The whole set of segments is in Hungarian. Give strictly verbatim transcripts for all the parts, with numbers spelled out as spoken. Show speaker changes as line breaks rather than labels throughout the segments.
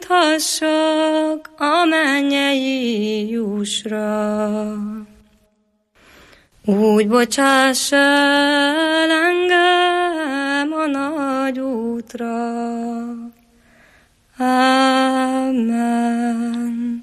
juthassak a mennyei jusra. Úgy bocsáss el engem a nagy útra. Amen.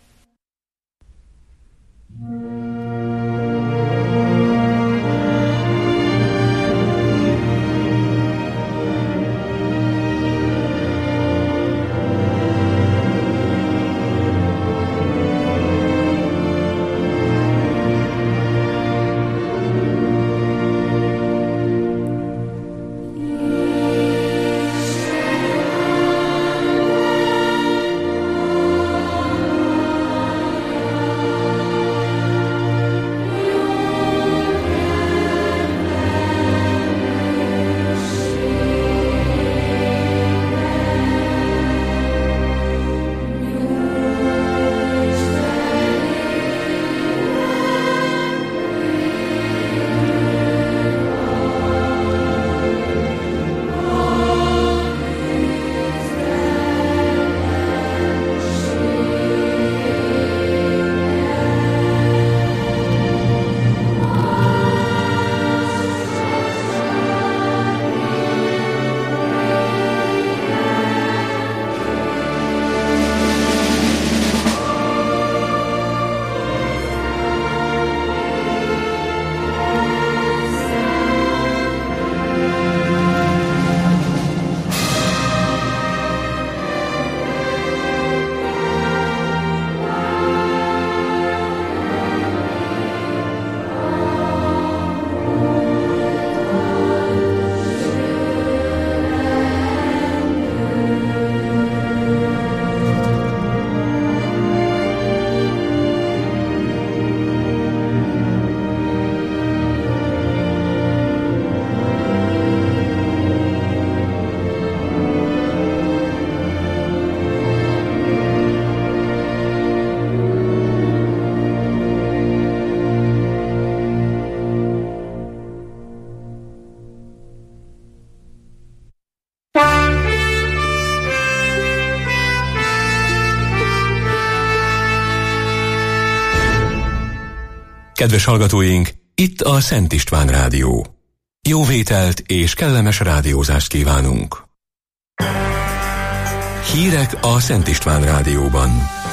Kedves hallgatóink, itt a Szent István Rádió. Jó vételt és kellemes rádiózást kívánunk. Hírek a Szent István Rádióban.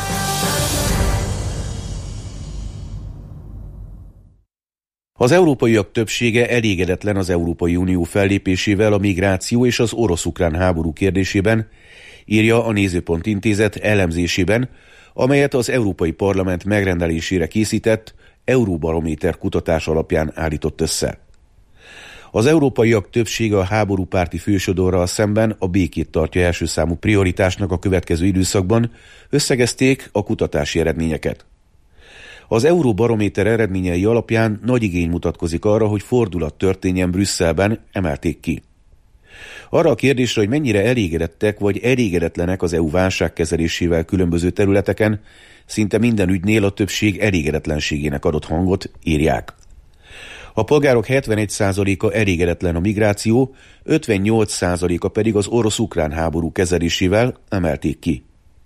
Az európaiak többsége elégedetlen az Európai Unió fellépésével a migráció és az orosz-ukrán háború kérdésében, írja a Nézőpont Intézet elemzésében, amelyet az Európai Parlament megrendelésére készített Euróbarométer kutatás alapján állított össze. Az európaiak többsége a háborúpárti fősodorral szemben a békét tartja első számú prioritásnak a következő időszakban, összegezték a kutatási eredményeket. Az Euróbarométer eredményei alapján nagy igény mutatkozik arra, hogy fordulat történjen Brüsszelben, emelték ki. Arra a kérdésre, hogy mennyire elégedettek vagy elégedetlenek az é u válságkezelésével különböző területeken, szinte minden ügynél a többség elégedetlenségének adott hangot, írják. A polgárok hetvenegy százaléka elégedetlen a migráció, ötvennyolc százaléka pedig az orosz-ukrán háború kezelésével, emelték ki.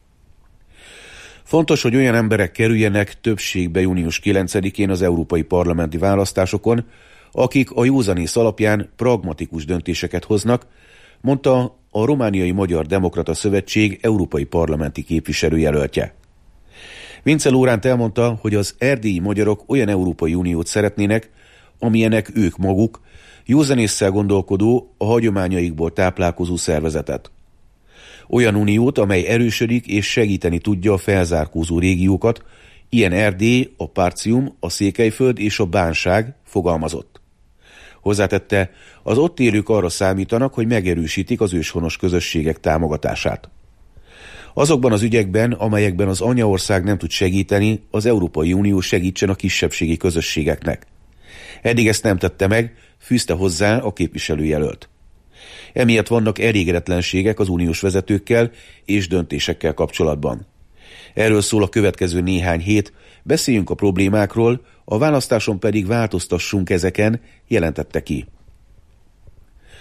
Fontos, hogy olyan emberek kerüljenek többségbe június kilencedikén az európai parlamenti választásokon, akik a józanész alapján pragmatikus döntéseket hoznak, mondta a Romániai Magyar Demokrata Szövetség európai parlamenti képviselőjelöltje. Vince Lóránt elmondta, hogy az erdélyi magyarok olyan Európai Uniót szeretnének, amilyenek ők maguk, józanésszel gondolkodó, a hagyományaikból táplálkozó szervezetet. Olyan uniót, amely erősödik és segíteni tudja a felzárkózó régiókat, ilyen Erdély, a Partium, a Székelyföld és a Bánság, fogalmazott. Hozzátette, az ott élők arra számítanak, hogy megerősítik az őshonos közösségek támogatását. Azokban az ügyekben, amelyekben az anyaország nem tud segíteni, az Európai Unió segítsen a kisebbségi közösségeknek. Eddig ezt nem tette meg, fűzte hozzá a képviselőjelölt. Emiatt vannak elégedetlenségek az uniós vezetőkkel és döntésekkel kapcsolatban. Erről szól a következő néhány hét, beszéljünk a problémákról, a választáson pedig változtassunk ezeken, jelentette ki.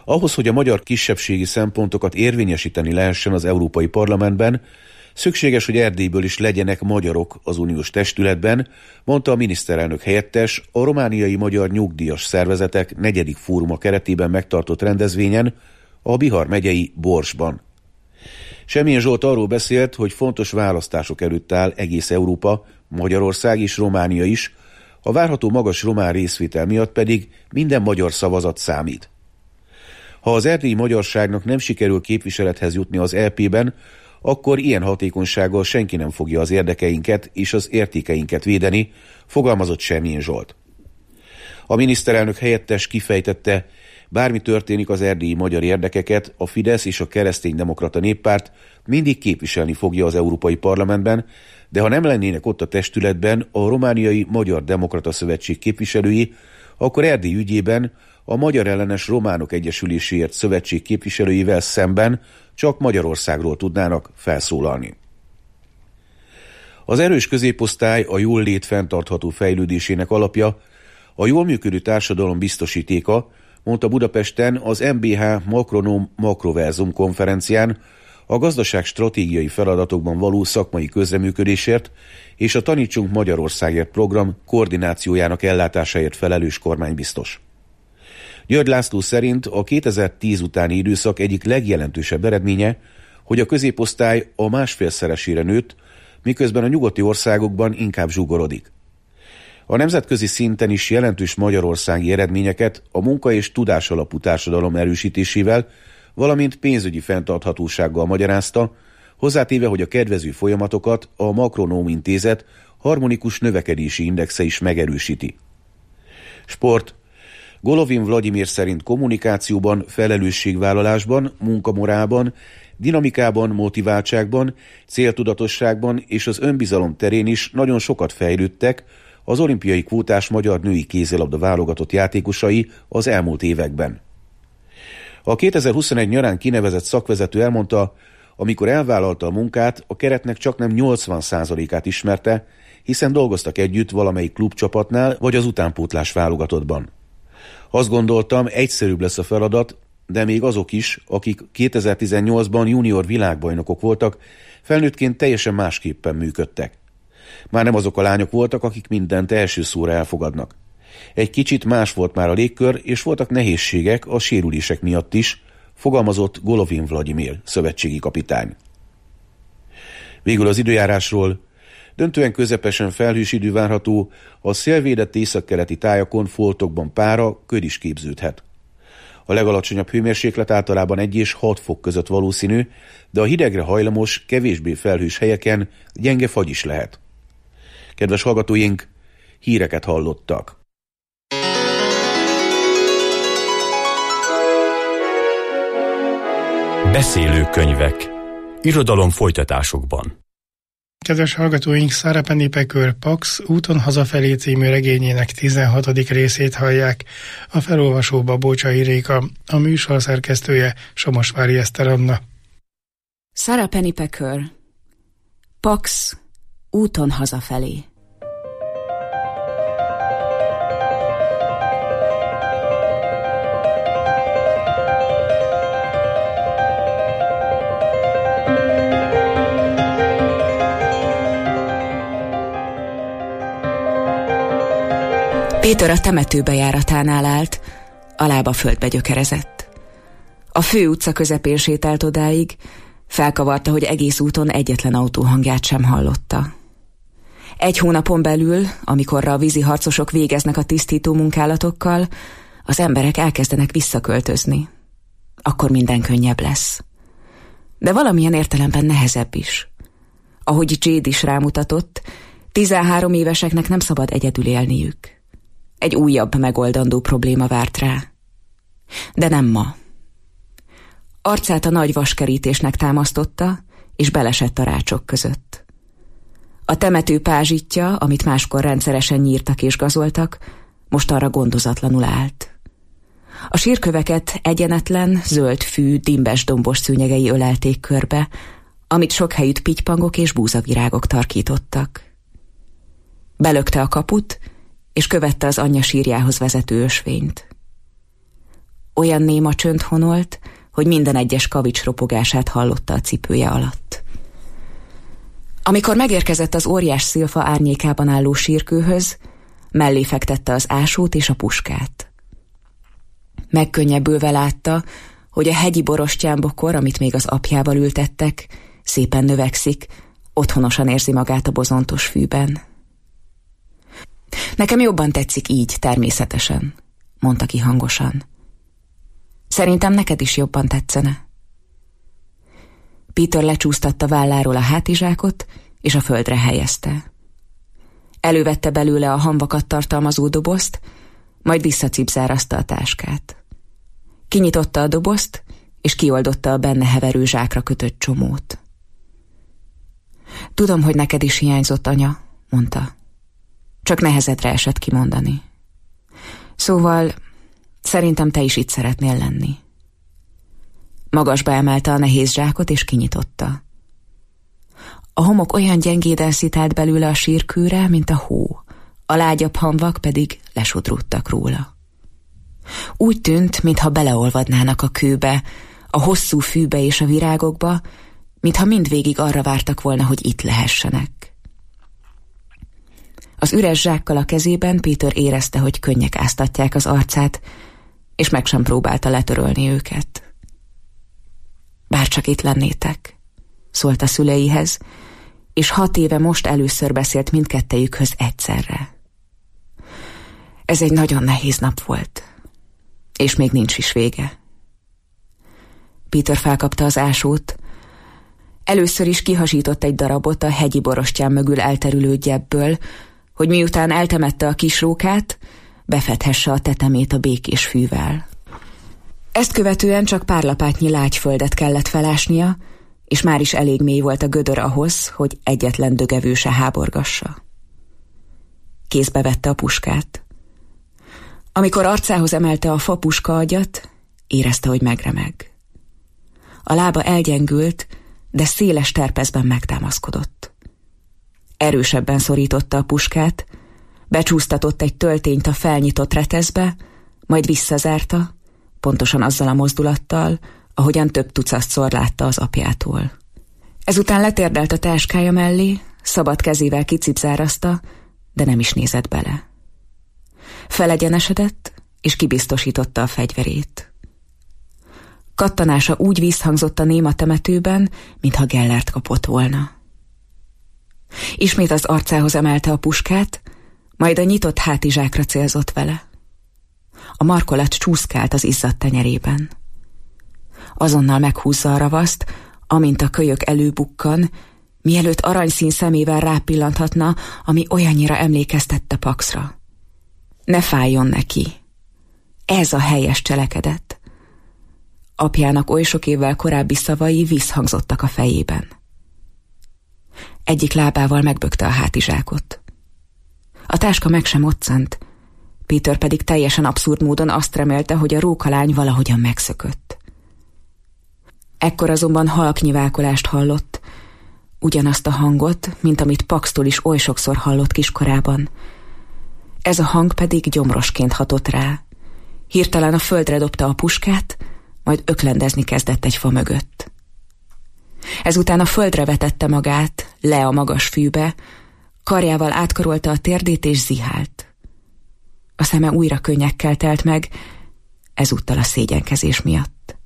Ahhoz, hogy a magyar kisebbségi szempontokat érvényesíteni lehessen az Európai Parlamentben, szükséges, hogy Erdélyből is legyenek magyarok az uniós testületben, mondta a miniszterelnök helyettes a romániai magyar nyugdíjas szervezetek negyedik fóruma keretében megtartott rendezvényen a Bihar megyei Borsban. Semjén Zsolt arról beszélt, hogy fontos választások előtt áll egész Európa, Magyarország és Románia is, a várható magas román részvétel miatt pedig minden magyar szavazat számít. Ha az erdélyi magyarságnak nem sikerül képviselethez jutni az é pében, akkor ilyen hatékonysággal senki nem fogja az érdekeinket és az értékeinket védeni, fogalmazott Semjén Zsolt. A miniszterelnök helyettes kifejtette, bármi történik, az erdélyi magyar érdekeket a Fidesz és a Kereszténydemokrata Néppárt mindig képviselni fogja az Európai Parlamentben, de ha nem lennének ott a testületben a romániai Magyar Demokrata Szövetség képviselői, akkor Erdély ügyében a Magyar Ellenes Románok Egyesüléséért szövetség képviselőivel szemben csak Magyarországról tudnának felszólalni. Az erős középosztály a jól lét fenntartható fejlődésének alapja, a jól működő társadalom biztosítéka, mondta Budapesten az em bé há Makronom Makroverzum konferencián a gazdaság stratégiai feladatokban való szakmai közreműködésért és a Tanítsunk Magyarországért program koordinációjának ellátásáért felelős kormánybiztos. György László szerint a kétezer-tíz utáni időszak egyik legjelentősebb eredménye, hogy a középosztály a másfélszeresére nőtt, miközben a nyugati országokban inkább zsugorodik. A nemzetközi szinten is jelentős magyarországi eredményeket a munka- és tudásalapú társadalom erősítésével, valamint pénzügyi fenntarthatósággal magyarázta, hozzátéve, hogy a kedvező folyamatokat a Makronóm Intézet harmonikus növekedési indexe is megerősíti. Sport. Golovin Vladimir szerint kommunikációban, felelősségvállalásban, munkamorálban, dinamikában, motiváltságban, céltudatosságban és az önbizalom terén is nagyon sokat fejlődtek az olimpiai kvótás magyar női kézilabda válogatott játékosai az elmúlt években. A kétezer-huszonegy nyarán kinevezett szakvezető elmondta, amikor elvállalta a munkát, a keretnek csaknem nyolcvan százalékát ismerte, hiszen dolgoztak együtt valamelyik klubcsapatnál vagy az utánpótlás válogatottban. Azt gondoltam, egyszerűbb lesz a feladat, de még azok is, akik kétezer-tizennyolcban junior világbajnokok voltak, felnőttként teljesen másképpen működtek. Már nem azok a lányok voltak, akik mindent első szóra elfogadnak. Egy kicsit más volt már a légkör, és voltak nehézségek a sérülések miatt is, fogalmazott Golovin Vladimir szövetségi kapitány. Végül az időjárásról. Döntően közepesen felhős idő várható, a szélvédett északkeleti tájakon foltokban pára, köd is képződhet. A legalacsonyabb hőmérséklet általában egy és hat fok között valószínű, de a hidegre hajlamos, kevésbé felhős helyeken gyenge fagy is lehet. Kedves hallgatóink, híreket hallottak.
Beszélő könyvek. Irodalom folytatásokban.
Kedves hallgatóink, Sarah Pennypacker Pax Úton hazafelé című regényének tizenhatodik részét hallják. A felolvasóba Bócsai Réka, a műsor szerkesztője Somosvári Eszter Anna.
Sarah Pennypacker Pax Úton hazafelé. Péter a temető bejáratánál állt, a lába földbe gyökerezett. A fő utca közepén sétált odáig, felkavarta, hogy egész úton egyetlen autó hangját sem hallotta. Egy hónapon belül, amikorra a vízi harcosok végeznek a tisztító munkálatokkal, az emberek elkezdenek visszaköltözni. Akkor minden könnyebb lesz. De valamilyen értelemben nehezebb is. Ahogy Jade is rámutatott, tizenhárom éveseknek nem szabad egyedül élniük. Egy újabb megoldandó probléma várt rá. De nem ma. Arcát a nagy vaskerítésnek támasztotta, és belesett a rácsok között. A temető pázsitja, amit máskor rendszeresen nyírtak és gazoltak, most arra gondozatlanul állt. A sírköveket egyenetlen, zöld fű, dimbes dombos szőnyegei ölelték körbe, amit sok helyütt pitypangok és búzavirágok tarkítottak. Belökte a kaput, és követte az anyja sírjához vezető ösvényt. Olyan néma csönd honolt, hogy minden egyes kavics ropogását hallotta a cipője alatt. Amikor megérkezett az óriás szilfa árnyékában álló sírkőhöz, mellé fektette az ásót és a puskát. Megkönnyebbülve látta, hogy a hegyi borostyánbokor, amit még az apjával ültettek, szépen növekszik, otthonosan érzi magát a bozontos fűben. Nekem jobban tetszik így, természetesen, mondta ki hangosan. Szerintem neked is jobban tetszene. Peter lecsúsztatta válláról a hátizsákot, és a földre helyezte. Elővette belőle a hamvakat tartalmazó dobozt, majd visszacipzárazta a táskát. Kinyitotta a dobozt, és kioldotta a benne heverő zsákra kötött csomót. Tudom, hogy neked is hiányzott, anya, mondta. Csak nehezedre esett kimondani. Szóval szerintem te is itt szeretnél lenni. Magasba emelte a nehéz zsákot, és kinyitotta. A homok olyan gyengéden szitált belőle a sírkőre, mint a hó, a lágyabb hamvak pedig lesodródtak róla. Úgy tűnt, mintha beleolvadnának a kőbe, a hosszú fűbe és a virágokba, mintha mindvégig arra vártak volna, hogy itt lehessenek. Az üres zsákkal a kezében Peter érezte, hogy könnyek áztatják az arcát, és meg sem próbálta letörölni őket. Bárcsak itt lennétek, szólt a szüleihez, és hat éve most először beszélt mindkettejükhöz egyszerre. Ez egy nagyon nehéz nap volt, és még nincs is vége. Peter felkapta az ásót. Először is kihasított egy darabot a hegyi borostyán mögül elterülő gyebből, hogy miután eltemette a kis rókát, befedhesse a tetemét a békés fűvel. Ezt követően csak pár lapátnyi lágyföldet kellett felásnia, és már is elég mély volt a gödör ahhoz, hogy egyetlen dögevő se háborgassa. Kézbe vette a puskát. Amikor arcához emelte a fa puska agyat, érezte, hogy megremeg. A lába elgyengült, de széles terpezben megtámaszkodott. Erősebben szorította a puskát, becsúsztatott egy töltényt a felnyitott reteszbe, majd visszazárta, pontosan azzal a mozdulattal, ahogyan több tucatszor látta az apjától. Ezután letérdelt a táskája mellé, szabad kezével kicipzárazta, de nem is nézett bele. Felegyenesedett, és kibiztosította a fegyverét. Kattanása úgy visszhangzott a néma temetőben, mintha Gellert kapott volna. Ismét az arcához emelte a puskát, majd a nyitott hátizsákra célzott vele. A markolat csúszkált az izzadt tenyerében. Azonnal meghúzza a ravaszt, amint a kölyök előbukkan, mielőtt aranyszín szemével rápillanthatna, ami olyannyira emlékeztette Paxra. Ne fájjon neki. Ez a helyes cselekedet. Apjának oly sok évvel korábbi szavai visszhangzottak a fejében. Egyik lábával megbökte a hátizsákot. A táska meg sem moccant, Peter pedig teljesen abszurd módon azt remélte, hogy a rókalány valahogyan megszökött. Ekkor azonban halk nyivákolást hallott, ugyanazt a hangot, mint amit Paxtól is oly sokszor hallott kiskorában. Ez a hang pedig gyomrosként hatott rá. Hirtelen a földre dobta a puskát, majd öklendezni kezdett egy fa mögött. Ezután a földre vetette magát, le a magas fűbe, karjával átkarolta a térdét és zihált. A szeme újra könnyekkel telt meg, ezúttal a szégyenkezés miatt.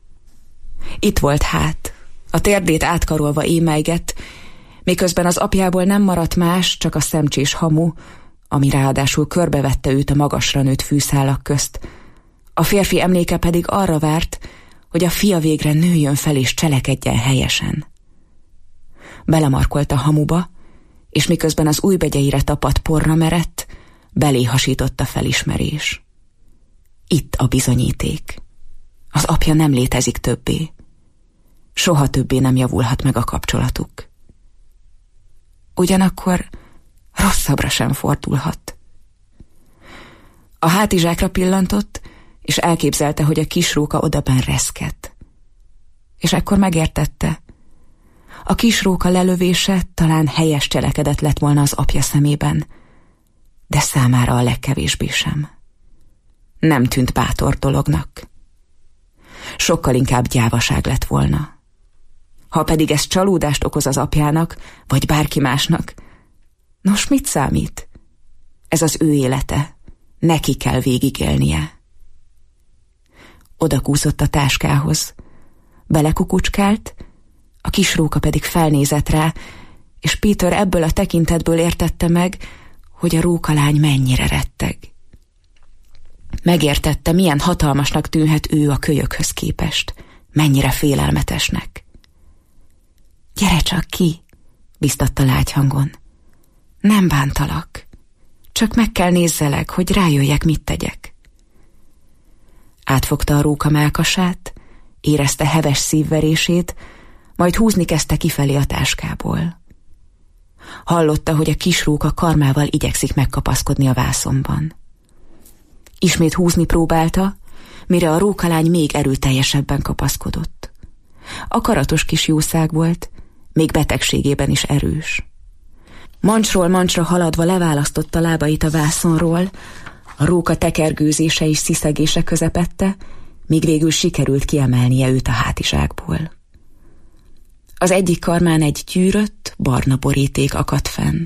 Itt volt hát, a térdét átkarolva émelygett, miközben az apjából nem maradt más, csak a szemcsés hamu, ami ráadásul körbevette őt a magasra nőtt fűszálak közt. A férfi emléke pedig arra várt, hogy a fia végre nőjön fel és cselekedjen helyesen. Belemarkolt a hamuba, és miközben az ujjbegyeire tapadt porra merett, belé hasított a felismerés. Itt a bizonyíték. Az apja nem létezik többé. Soha többé nem javulhat meg a kapcsolatuk. Ugyanakkor rosszabbra sem fordulhat. A hátizsákra pillantott, és elképzelte, hogy a kisróka odabenn reszket. És ekkor megértette, a kisróka lelövése talán helyes cselekedet lett volna az apja szemében, de számára a legkevésbé sem. Nem tűnt bátor dolognak. Sokkal inkább gyávaság lett volna. Ha pedig ez csalódást okoz az apjának, vagy bárki másnak, nos, mit számít? Ez az ő élete. Neki kell végigélnie. Odakúszott a táskához. Belekukucskált, a kis róka pedig felnézett rá, és Peter ebből a tekintetből értette meg, hogy a rókalány mennyire retteg. Megértette, milyen hatalmasnak tűnhet ő a kölyökhöz képest, mennyire félelmetesnek. Gyere csak ki, biztatta lágy hangon. Nem bántalak, csak meg kell nézzelek, hogy rájöjjek, mit tegyek. Átfogta a róka mellkasát, érezte heves szívverését, majd húzni kezdte kifelé a táskából. Hallotta, hogy a kis róka karmával igyekszik megkapaszkodni a vászonban. Ismét húzni próbálta, mire a rókalány még erőteljesebben kapaszkodott. Akaratos kis jószág volt, még betegségében is erős. Mancsról mancsra haladva leválasztotta lábait a vászonról, a róka tekergőzése és sziszegése közepette, míg végül sikerült kiemelnie őt a hátizsákból. Az egyik karmán egy gyűrött, barna boríték akadt fenn.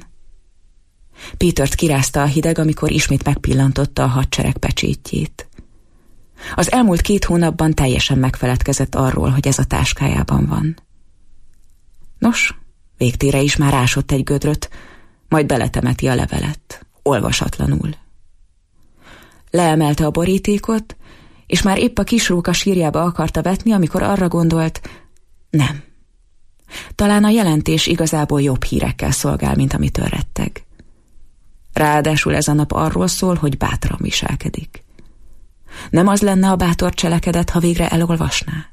Petert kirázta a hideg, amikor ismét megpillantotta a hadsereg pecsétjét. Az elmúlt két hónapban teljesen megfeledkezett arról, hogy ez a táskájában van. Nos, végtére is már ásott egy gödröt, majd beletemeti a levelet, olvasatlanul. Leemelte a borítékot, és már épp a kisróka sírjába akarta vetni, amikor arra gondolt, nem. Talán a jelentés igazából jobb hírekkel szolgál, mint amitől retteg. Ráadásul ez a nap arról szól, hogy bátran viselkedik. Nem az lenne a bátor cselekedet, ha végre elolvasná?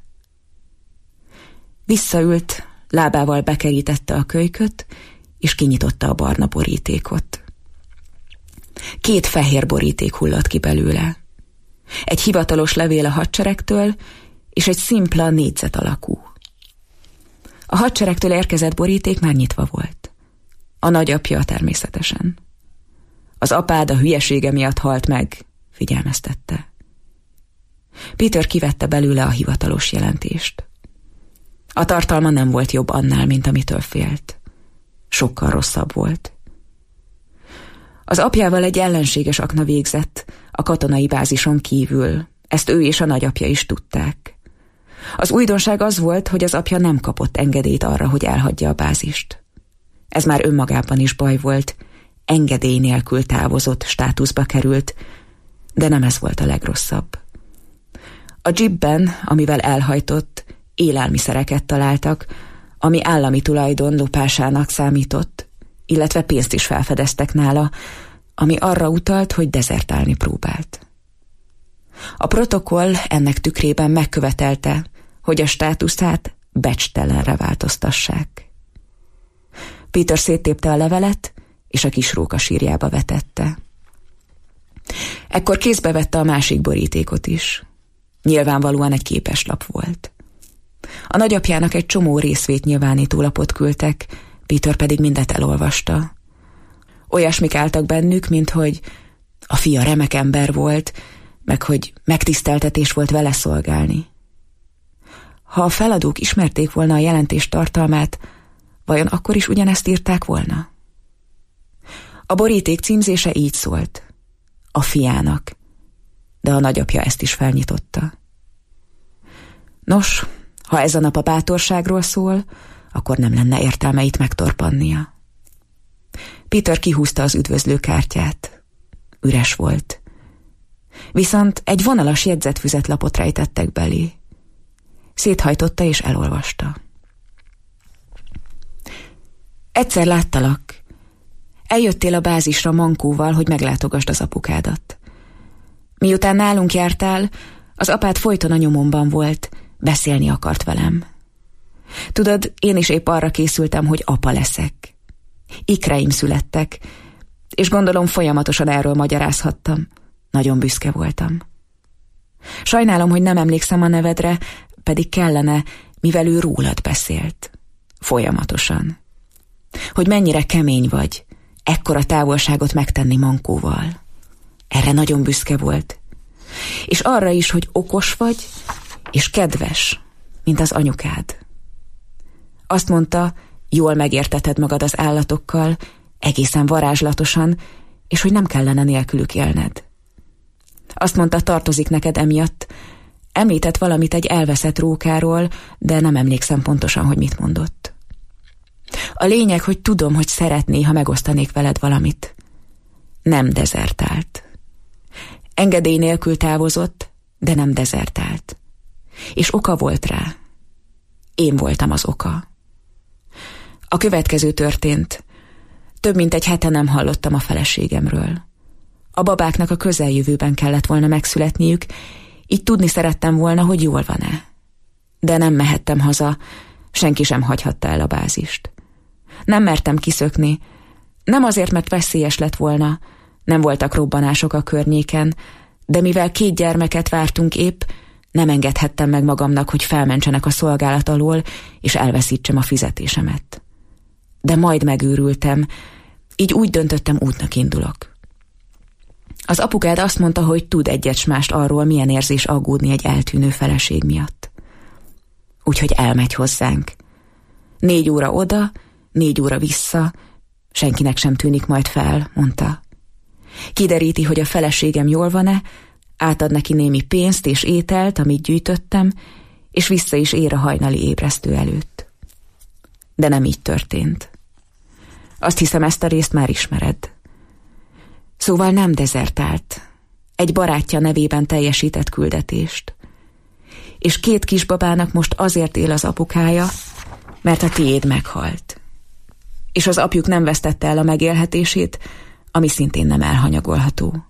Visszaült, lábával bekerítette a kölyköt, és kinyitotta a barna borítékot. Két fehér boríték hullott ki belőle. Egy hivatalos levél a hadseregtől, és egy szimpla négyzet alakú. A hadseregtől érkezett boríték már nyitva volt. A nagyapja természetesen. Az apád a hülyesége miatt halt meg, figyelmeztette. Peter kivette belőle a hivatalos jelentést. A tartalma nem volt jobb annál, mint amitől félt. Sokkal rosszabb volt. Az apjával egy ellenséges akna végzett, a katonai bázison kívül. Ezt ő és a nagyapja is tudták. Az újdonság az volt, hogy az apja nem kapott engedélyt arra, hogy elhagyja a bázist. Ez már önmagában is baj volt. Engedély nélkül távozott, státuszba került, de nem ez volt a legrosszabb. A jeepben, amivel elhajtott, élelmiszereket találtak, ami állami tulajdon lopásának számított, illetve pénzt is felfedeztek nála, ami arra utalt, hogy dezertálni próbált. A protokoll ennek tükrében megkövetelte, hogy a státuszát becstelenre változtassák. Peter széttépte a levelet, és a kis róka sírjába vetette. Ekkor kézbe vette a másik borítékot is. Nyilvánvalóan egy képeslap volt. A nagyapjának egy csomó részvétnyilvánító lapot küldtek, Peter pedig mindet elolvasta. Olyasmik álltak bennük, mint hogy a fia remek ember volt, meg hogy megtiszteltetés volt vele szolgálni. Ha a feladók ismerték volna a jelentés tartalmát, vajon akkor is ugyanezt írták volna? A boríték címzése így szólt. A fiának. De a nagyapja ezt is felnyitotta. Nos, ha ez a nap a bátorságról szól, akkor nem lenne értelme itt megtorpannia. Peter kihúzta az üdvözlőkártyát. Üres volt. Viszont egy vonalas jegyzetfüzetlapot rejtettek belé. Széthajtotta és elolvasta. Egyszer láttalak. Eljöttél a bázisra Mankóval, hogy meglátogasd az apukádat. Miután nálunk jártál, az apád folyton a nyomomban volt, beszélni akart velem. Tudod, én is épp arra készültem, hogy apa leszek. Ikreim születtek, és gondolom folyamatosan erről magyarázhattam. Nagyon büszke voltam. Sajnálom, hogy nem emlékszem a nevedre, pedig kellene, mivel ő rólad beszélt. Folyamatosan. Hogy mennyire kemény vagy, ekkora távolságot megtenni Mankóval. Erre nagyon büszke volt. És arra is, hogy okos vagy, és kedves, mint az anyukád. Azt mondta, jól megérteted magad az állatokkal, egészen varázslatosan, és hogy nem kellene nélkülük élned. Azt mondta, tartozik neked emiatt. Említett valamit egy elveszett rókáról, de nem emlékszem pontosan, hogy mit mondott. A lényeg, hogy tudom, hogy szeretné, ha megosztanék veled valamit. Nem dezertált. Engedély nélkül távozott, de nem dezertált. És oka volt rá. Én voltam az oka. A következő történt. Több mint egy hete nem hallottam a feleségemről. A babáknak a közeljövőben kellett volna megszületniük, így tudni szerettem volna, hogy jól van-e. De nem mehettem haza, senki sem hagyhatta el a bázist. Nem mertem kiszökni, nem azért, mert veszélyes lett volna, nem voltak robbanások a környéken, de mivel két gyermeket vártunk épp, nem engedhettem meg magamnak, hogy felmentsenek a szolgálat alól, és elveszítsem a fizetésemet. De majd megőrültem, így úgy döntöttem, útnak indulok. Az apukád azt mondta, hogy tud egyet s mást arról, milyen érzés aggódni egy eltűnő feleség miatt. Úgyhogy elmegy hozzánk. Négy óra oda, négy óra vissza, senkinek sem tűnik majd fel, mondta. Kideríti, hogy a feleségem jól van-e, átad neki némi pénzt és ételt, amit gyűjtöttem, és vissza is ér a hajnali ébresztő előtt. De nem így történt. Azt hiszem, ezt a részt már ismered. Szóval nem dezertált. Egy barátja nevében teljesített küldetést. És két kisbabának most azért él az apukája, mert a tiéd meghalt. És az apjuk nem vesztette el a megélhetését, ami szintén nem elhanyagolható.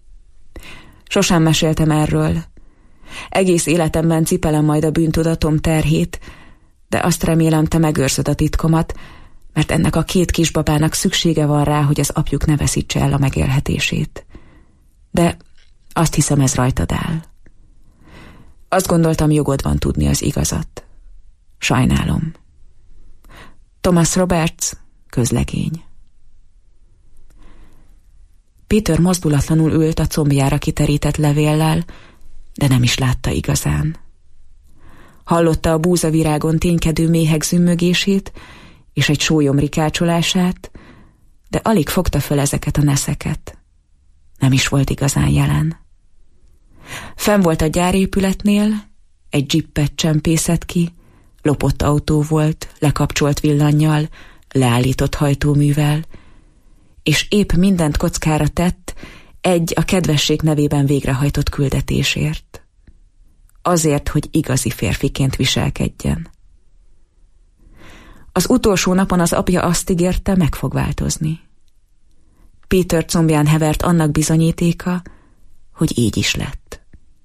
Sosem meséltem erről. Egész életemben cipelem majd a bűntudatom terhét, de azt remélem, te megőrzöd a titkomat, mert ennek a két kisbabának szüksége van rá, hogy az apjuk ne veszítse el a megélhetését. De azt hiszem, ez rajtad áll. Azt gondoltam, jogod van tudni az igazat. Sajnálom. Thomas Roberts, közlegény. Peter mozdulatlanul ült a combjára kiterített levéllel, de nem is látta igazán. Hallotta a búzavirágon ténykedő méhek zümmögését és egy sólyom rikácsolását, de alig fogta föl ezeket a neszeket. Nem is volt igazán jelen. Fenn volt a gyárépületnél, egy jeepet csempészett ki, lopott autó volt, lekapcsolt villannyal, leállított hajtóművel, és épp mindent kockára tett egy a kedvesség nevében végrehajtott küldetésért. Azért, hogy igazi férfiként viselkedjen. Az utolsó napon az apja azt ígérte, meg fog változni. Peter combján hevert annak bizonyítéka, hogy így is lett.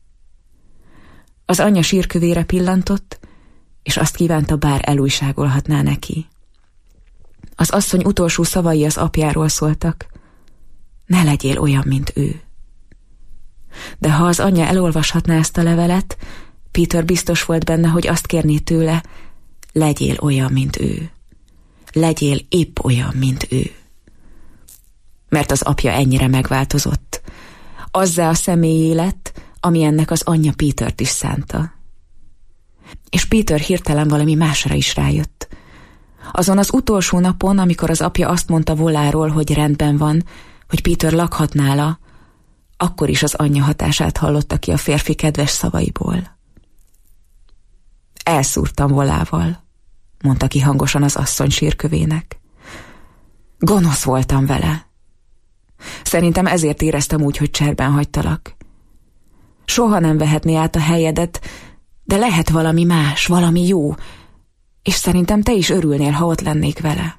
Az anyja sírkövére pillantott, és azt kívánta, bár elújságolhatná neki. Az asszony utolsó szavai az apjáról szóltak: ne legyél olyan, mint ő. De ha az anyja elolvashatná ezt a levelet, Peter biztos volt benne, hogy azt kérné tőle: legyél olyan, mint ő. Legyél épp olyan, mint ő. Mert az apja ennyire megváltozott. Azzá a személyé lett, ami ennek az anyja Petert is szánta. És Peter hirtelen valami másra is rájött. Azon az utolsó napon, amikor az apja azt mondta Voláról, hogy rendben van, hogy Peter lakhat nála, akkor is az anyja hatását hallotta ki a férfi kedves szavaiból. Elszúrtam Volával, mondta ki hangosan az asszony sírkövének. Gonosz voltam vele. Szerintem ezért éreztem úgy, hogy cserben hagytalak. Soha nem vehetné át a helyedet, de lehet valami más, valami jó, és szerintem te is örülnél, ha ott lennék vele.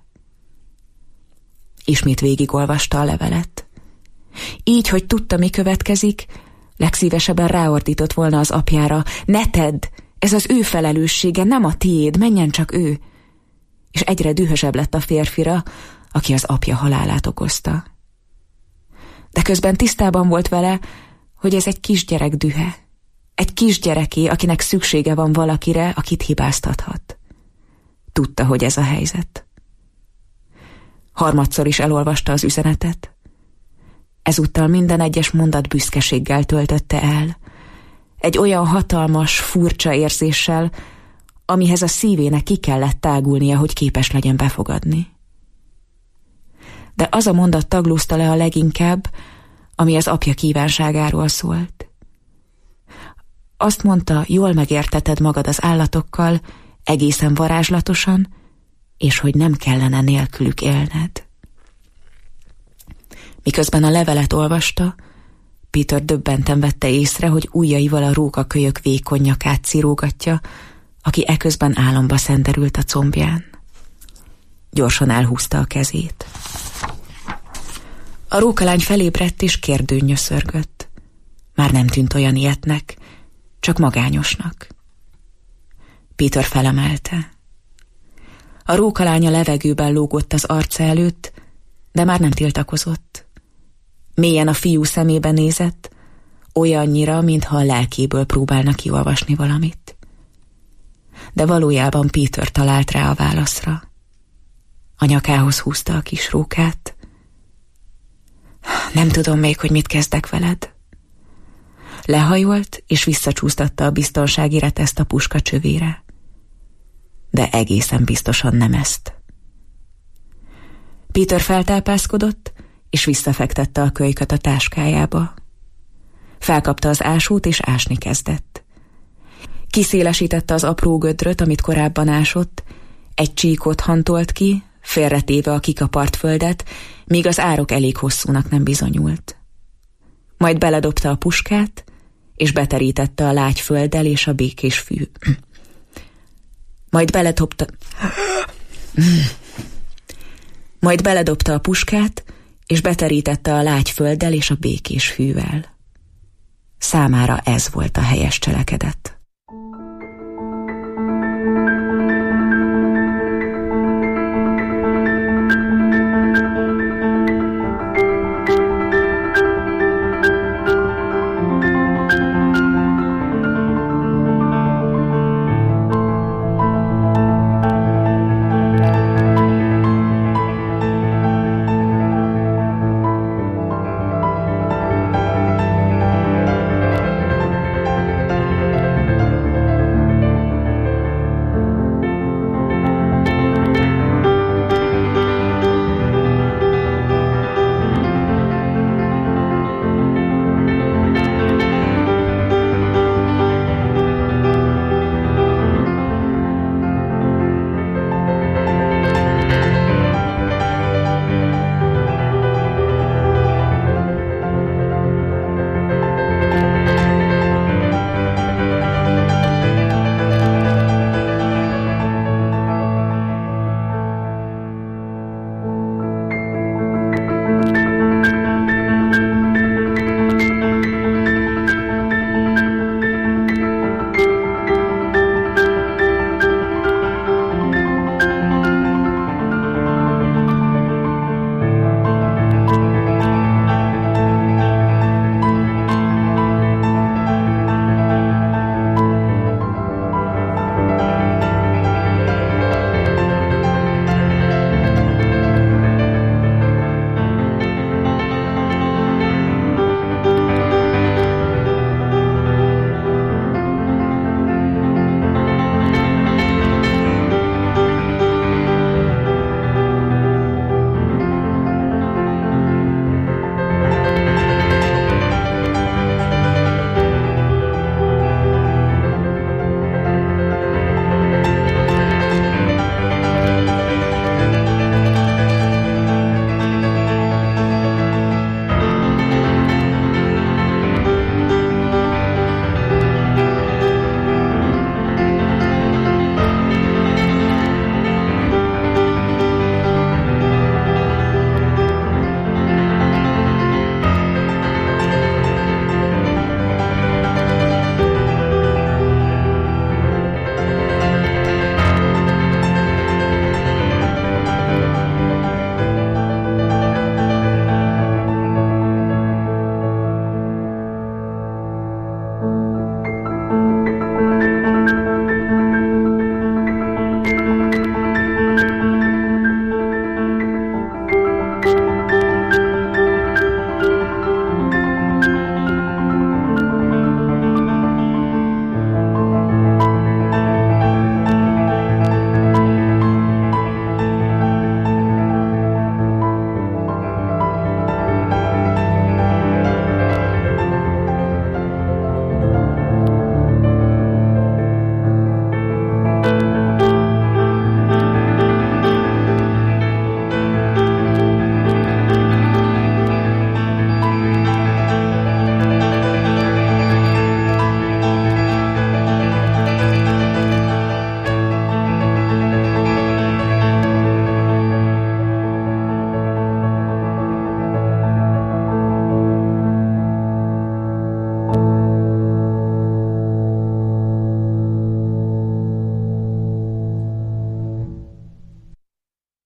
Ismét végigolvasta a levelet. Így, hogy tudta, mi következik, legszívesebben ráordított volna az apjára: ne tedd, ez az ő felelőssége, nem a tiéd, menjen csak ő. És egyre dühösebb lett a férfira, aki az apja halálát okozta. De közben tisztában volt vele, hogy ez egy kisgyerek dühe. Egy kisgyereké, akinek szüksége van valakire, akit hibáztathat. Tudta, hogy ez a helyzet. Harmadszor is elolvasta az üzenetet. Ezúttal minden egyes mondat büszkeséggel töltötte el. Egy olyan hatalmas, furcsa érzéssel, amihez a szívének ki kellett tágulnia, hogy képes legyen befogadni. De az a mondat taglózta le a leginkább, ami az apja kívánságáról szólt. Azt mondta, jól megérteted magad az állatokkal, egészen varázslatosan, és hogy nem kellene nélkülük élned. Miközben a levelet olvasta, Peter döbbenten vette észre, hogy ujjaival a rókakölyök vékony nyakát cirógatja, aki eközben álomba szenderült a combján. Gyorsan elhúzta a kezét. A rókalány felébredt és kérdőn nyöszörgött. Már nem tűnt olyan ilyetnek, csak magányosnak. Peter felemelte. A rókalány a levegőben lógott az arca előtt, de már nem tiltakozott. Mélyen a fiú szemébe nézett, olyannyira, mintha a lelkéből próbálna kiolvasni valamit. De valójában Peter talált rá a válaszra. A nyakához húzta a kis rókát. Nem tudom még, hogy mit kezdek veled. Lehajolt, és visszacsúsztatta a biztonsági reteszt a puska csövére. De egészen biztosan nem ezt. Peter feltápászkodott, és visszafektette a kölyköt a táskájába. Felkapta az ásót, és ásni kezdett. Kiszélesítette az apró gödröt, amit korábban ásott, egy csíkot hantolt ki, félretéve a kikapart földet, míg az árok elég hosszúnak nem bizonyult. Majd beledobta a puskát, és beterítette a lágy földdel és a békés fű. Majd beledobta... Majd beledobta a puskát, és beterítette a lágy földdel és a békés fűvel. Számára ez volt a helyes cselekedet.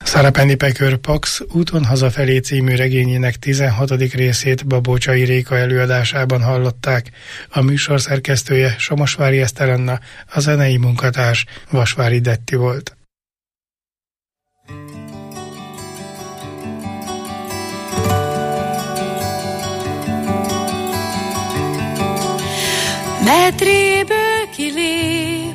Szárapendi Pekőr Pax úton hazafelé című regényének tizenhatodik részét Babócsai Réka előadásában hallották. A műsor szerkesztője Somosvári Eszter Anna, a zenei munkatárs Vasvári Detti volt.
Medréből kilép,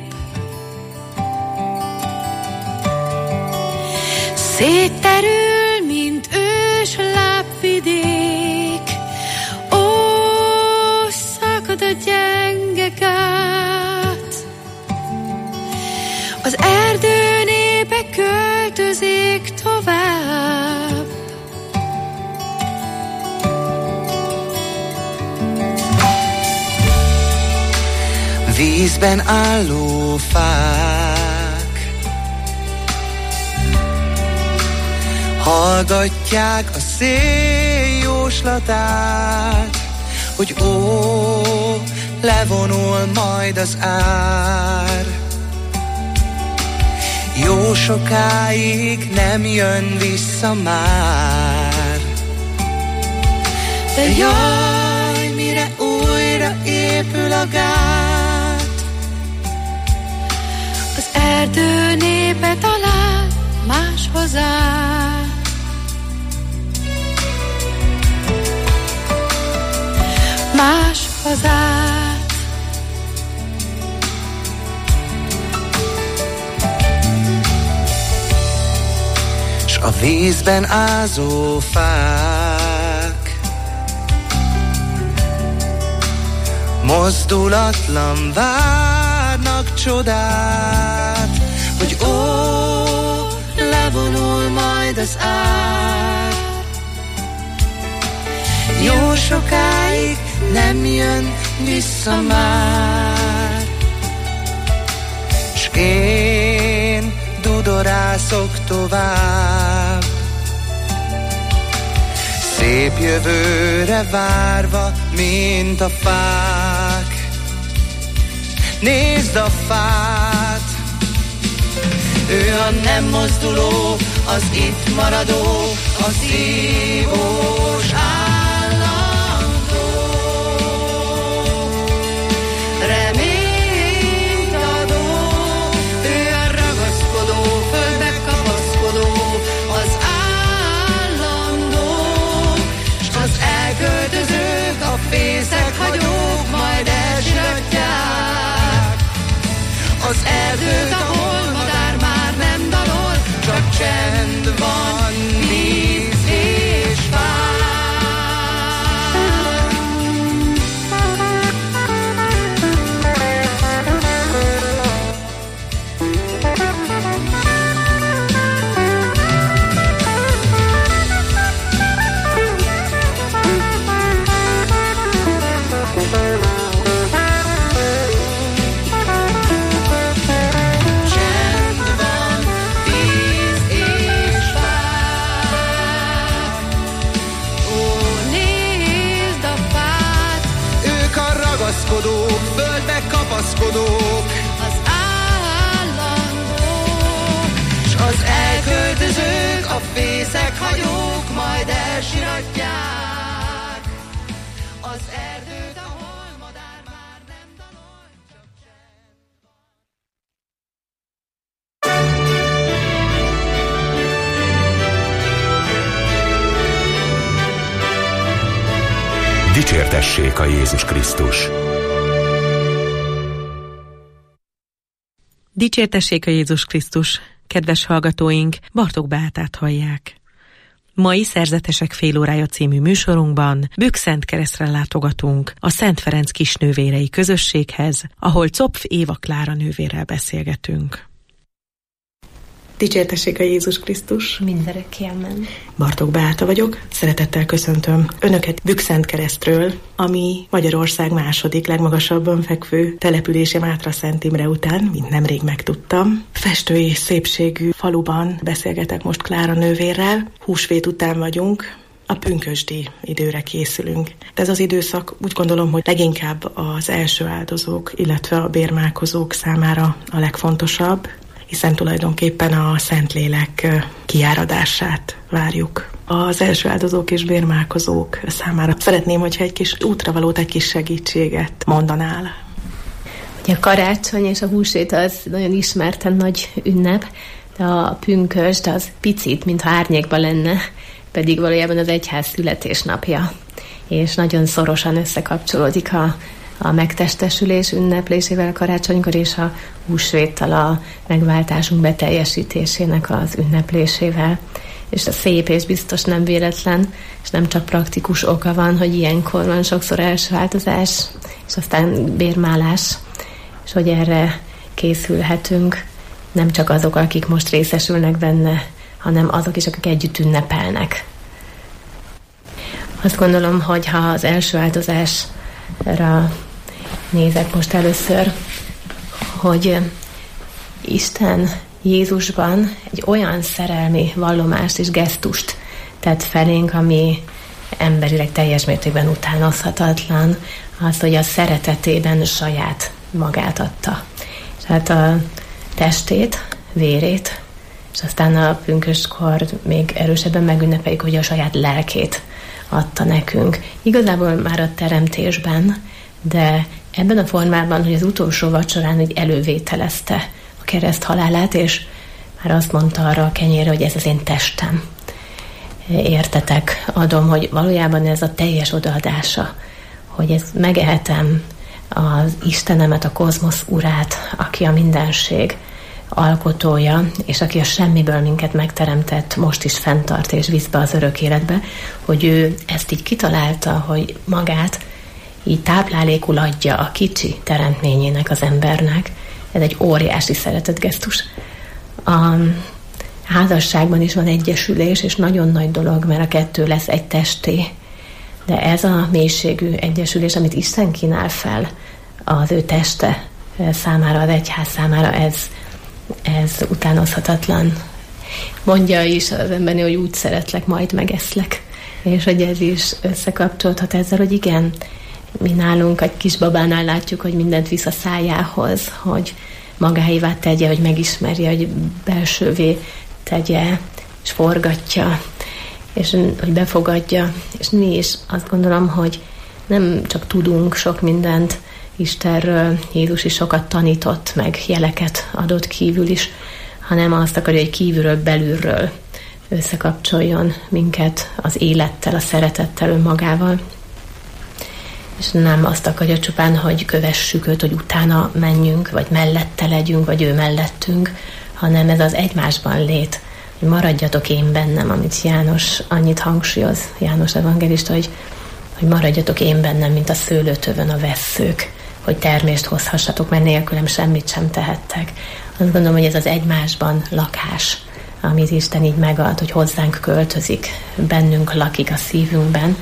szétterül, mint ős lábvidék. Ó, szakad a gyenge gát, az erdő népe költözik tovább.
Vízben álló fák hallgatják a szél jóslatát, hogy ó, levonul majd az ár. Jó sokáig nem jön vissza már. De jaj, mire újra épül a gát,
az erdő népe talán máshoz áll. Máshoz áll.
S a vízben ázó fák mozdulatlan várnak csodát, hogy ó, levonul majd az ár. Jó sokáig nem jön vissza már. S én dudorászok tovább, szép jövőre várva, mint a fák. Nézd a fát, ő a nem mozduló, az itt maradó, a szívós állandó. Reményt adó, ő a ragaszkodó, földbe kapaszkodó, az állandó. S az elköltözők, a fészek hagyók majd elsiratják az erdőt, ahol madár már nem dalol, csak csend van, víz és fák. Földbe kapaszkodók, az állandók, s az elköltözők, a fészek hagyók majd elsiratják az erdőt, ahol madár már nem dalol, csak
csend. Dicsértessék a Jézus Krisztus!
Dicsértessék a Jézus Krisztus! Kedves hallgatóink, Bartók Beátát hallják. Mai Szerzetesek félórája című műsorunkban Bükkszentkeresztre látogatunk a Szent Ferenc kisnővérei közösséghez, ahol Zopf Éva Klára nővérrel beszélgetünk.
Dicsértessék a Jézus Krisztus!
Mindörökké amen.
Bartók Beáta vagyok, szeretettel köszöntöm Önöket Bükkszentkeresztről, ami Magyarország második legmagasabban fekvő települése Mátraszent Imre után, mint nemrég megtudtam. Festő és szépségű faluban beszélgetek most Klára nővérrel, húsvét után vagyunk, a pünkösdi időre készülünk. De ez az időszak úgy gondolom, hogy leginkább az első áldozók, illetve a bérmálkozók számára a legfontosabb, hiszen tulajdonképpen a Szentlélek kiáradását várjuk. Az első áldozók és bérmálkozók számára szeretném, hogyha egy kis útravalót, egy kis segítséget mondanál.
Ugye a karácsony és a húsvét az nagyon ismerten nagy ünnep, de a pünkösd az picit, mintha árnyékban lenne, pedig valójában az egyház születésnapja, és nagyon szorosan összekapcsolódik a, a megtestesülés ünneplésével a karácsonykor, és a húsvéttal a megváltásunk beteljesítésének az ünneplésével. És a szép és biztos nem véletlen, és nem csak praktikus oka van, hogy ilyenkor van sokszor első változás, és aztán bérmálás, és hogy erre készülhetünk, nem csak azok, akik most részesülnek benne, hanem azok is, akik együtt ünnepelnek. Azt gondolom, hogy ha az első áldozásra nézek most először, hogy Isten Jézusban egy olyan szerelmi vallomást és gesztust tett felénk, ami emberileg teljes mértékben utánozhatatlan, az, hogy a szeretetében saját magát adta. Tehát a testét, vérét, és aztán a pünköstkor még erősebben megünnepeljük, hogy a saját lelkét adta nekünk. Igazából már a teremtésben, de ebben a formában, hogy az utolsó vacsorán hogy elővételezte a kereszt halálát, és már azt mondta arra a kenyérre, hogy ez az én testem. Értetek, adom, hogy valójában ez a teljes odaadása, hogy ezt megehetem az Istenemet, a kozmosz urát, aki a mindenség alkotója, és aki a semmiből minket megteremtett, most is fenntart és visz be az örök életbe, hogy ő ezt így kitalálta, hogy magát így táplálékul adja a kicsi teremtményének, az embernek. Ez egy óriási szeretetgesztus. A házasságban is van egyesülés, és nagyon nagy dolog, mert a kettő lesz egy testé. De ez a mélységű egyesülés, amit Isten kínál fel az ő teste számára, az egyház számára, ez, ez utánozhatatlan. Mondja is az embernél, hogy úgy szeretlek, majd megeszlek. És hogy ez is összekapcsolódhat ezzel, hogy igen, mi nálunk egy kisbabánál látjuk, hogy mindent visz a szájához, hogy magáévá tegye, hogy megismerje, hogy belsővé tegye, és forgatja, és hogy befogadja. És mi is azt gondolom, hogy nem csak tudunk sok mindent Istenről, Jézus is sokat tanított, meg jeleket adott kívül is, hanem azt akarja, hogy kívülről, belülről összekapcsoljon minket az élettel, a szeretettel, önmagával. És nem azt akarja csupán, hogy kövessük őt, hogy utána menjünk, vagy mellette legyünk, vagy ő mellettünk, hanem ez az egymásban lét, hogy maradjatok én bennem, amit János annyit hangsúlyoz, János evangélista, hogy, hogy maradjatok én bennem, mint a szőlőtövön a vesszők, hogy termést hozhassatok, mert nélkülem semmit sem tehettek. Azt gondolom, hogy ez az egymásban lakás, amit Isten így megad, hogy hozzánk költözik, bennünk lakik a szívünkben.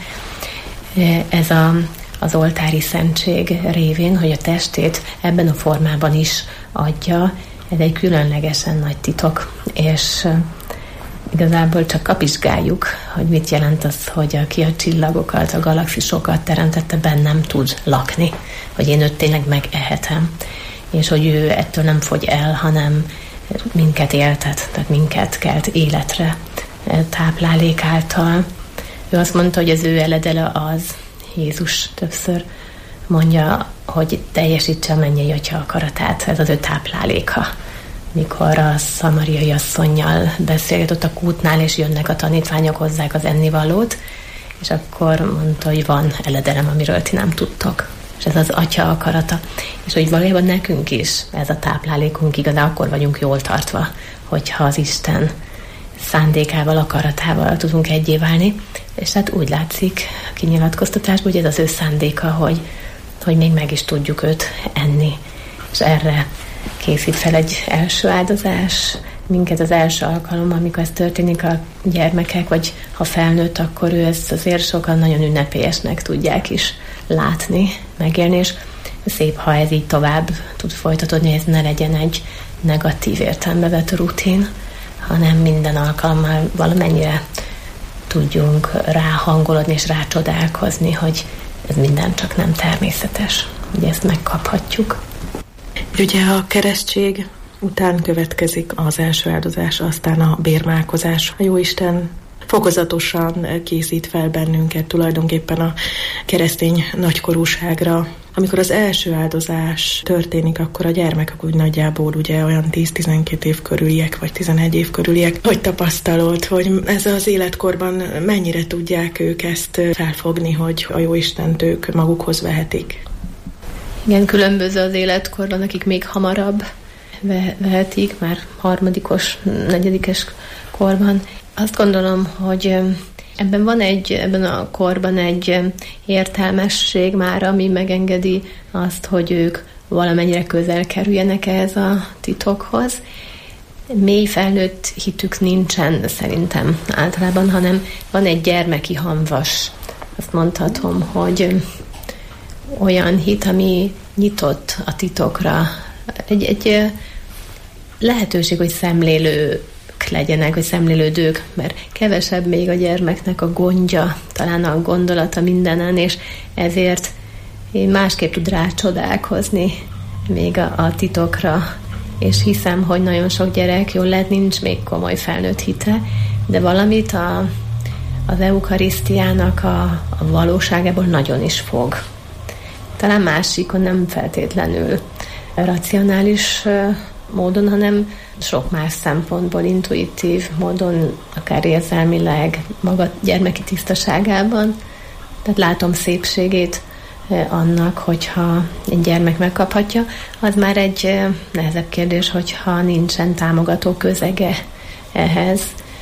Ez a, az oltári szentség révén, hogy a testét ebben a formában is adja, ez egy különlegesen nagy titok, és igazából csak kapizsgáljuk, hogy mit jelent az, hogy aki a csillagokat, a galaxisokat teremtette, bennem tud lakni, hogy én őt tényleg megehetem, és hogy ő ettől nem fogy el, hanem minket éltet, tehát minket kelt életre táplálék által. Ő azt mondta, hogy az ő eledele az, Jézus többször mondja, hogy teljesítse a mennyei Atya akaratát, ez az ő tápláléka. Mikor a szamariai asszonnyal beszélget ott a kútnál, és jönnek a tanítványok, hozzák az ennivalót, és akkor mondta, hogy van eledelem, amiről ti nem tudtok. És ez az Atya akarata. És hogy valójában nekünk is ez a táplálékunk, igazán akkor vagyunk jól tartva, hogyha az Isten szándékával, akaratával tudunk egyé válni. És hát úgy látszik a kinyilatkoztatásból, hogy ez az ő szándéka, hogy, hogy még meg is tudjuk őt enni. És erre készít fel egy első áldozás, minket az első alkalom, amikor ez történik, a gyermekek, vagy ha felnőtt, akkor ő ezt azért sokan nagyon ünnepélyesnek tudják is látni, megélni, és szép, ha ez így tovább tud folytatódni, ez ne legyen egy negatív értelembe vett rutin, hanem minden alkalommal valamennyire tudjunk ráhangolodni és rácsodálkozni, hogy ez minden csak nem természetes, hogy ezt megkaphatjuk.
Ugye a keresztség után következik az első áldozás, aztán a bérmálkozás. A Jóisten fokozatosan készít fel bennünket tulajdonképpen a keresztény nagykorúságra. Amikor az első áldozás történik, akkor a gyermekek úgy nagyjából ugye olyan tíz-tizenkét év körüliek, vagy tizenegy év körüliek. Hogy tapasztalod, hogy ez az életkorban mennyire tudják ők ezt felfogni, hogy a Jóistent ők magukhoz vehetik?
Igen, különböző az életkorban, akik még hamarabb vehetik, már harmadikos, negyedikes korban. Azt gondolom, hogy ebben van egy, ebben a korban egy értelmesség már, ami megengedi azt, hogy ők valamennyire közel kerüljenek ehhez a titokhoz. Mély felnőtt hitük nincsen szerintem általában, hanem van egy gyermeki hamvas. Azt mondhatom, hogy olyan hit, ami nyitott a titokra. Egy, egy lehetőség, hogy szemlélő legyenek, vagy szemlélődők, mert kevesebb még a gyermeknek a gondja, talán a gondolata mindenen, és ezért másképp tud rácsodálkozni még a, a titokra, és hiszem, hogy nagyon sok gyerek, jól lehet, nincs még komoly felnőtt hite, de valamit a, az eukarisztiának a, a valóságából nagyon is fog. Talán másikon nem feltétlenül racionális módon, hanem sok más szempontból, intuitív módon, akár érzelmileg, maga gyermeki tisztaságában. Tehát látom szépségét annak, hogyha egy gyermek megkaphatja. Az már egy nehezebb kérdés, hogyha nincsen támogató közege ehhez,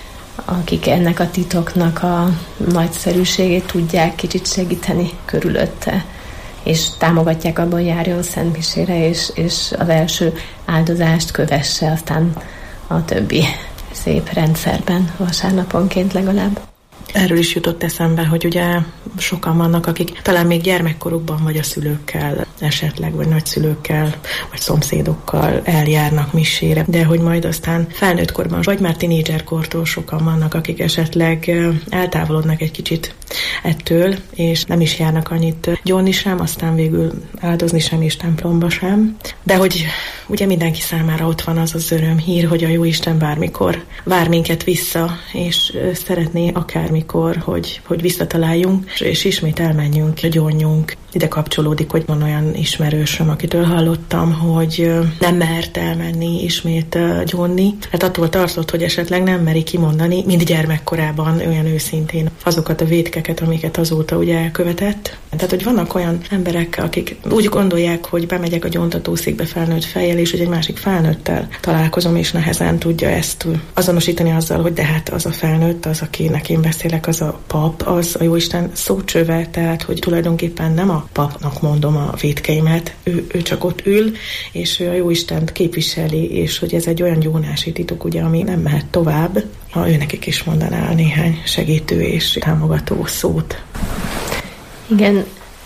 akik ennek a titoknak a nagyszerűségét tudják kicsit segíteni körülötte, és támogatják abban, járjon szentmisére, és, és az első áldozást kövesse, aztán a többi szép rendszerben, vasárnaponként legalább.
Erről is jutott eszembe, hogy ugye sokan vannak, akik talán még gyermekkorukban vagy a szülőkkel esetleg, vagy nagyszülőkkel, vagy szomszédokkal eljárnak misére, de hogy majd aztán felnőtt korban, vagy már tinédzserkortól sokan vannak, akik esetleg eltávolodnak egy kicsit ettől, és nem is járnak annyit gyónni sem, aztán végül áldozni sem és templomba sem. De hogy ugye mindenki számára ott van az az örömhír, hogy a Jóisten bármikor vár minket vissza, és szeretné akármikor, hogy, hogy visszataláljunk, és ismét elmenjünk, gyónjunk. Ide kapcsolódik, hogy van olyan ismerősöm, akitől hallottam, hogy nem mert elmenni ismét gyónni. Hát attól tartott, hogy esetleg nem meri kimondani, mind gyermekkorában olyan őszintén azokat a vétkeket, amiket azóta ugye elkövetett. Tehát, hogy vannak olyan emberek, akik úgy gondolják, hogy bemegyek a gyóntatószékbe felnőtt fejjel, és hogy egy másik felnőttel találkozom, és nehezen tudja ezt azonosítani azzal, hogy de hát az a felnőtt, az, akinek én beszélek, az a pap, az a Jóisten szócsöve, tehát, hogy tulajdonképpen nem a papnak mondom a vétkeimet, ő, ő csak ott ül, és ő a Jóistent képviseli, és hogy ez egy olyan gyónási titok, ugye, ami nem mehet tovább, ha ő nekik is mondaná néhány segítő és támogató szót.
Igen,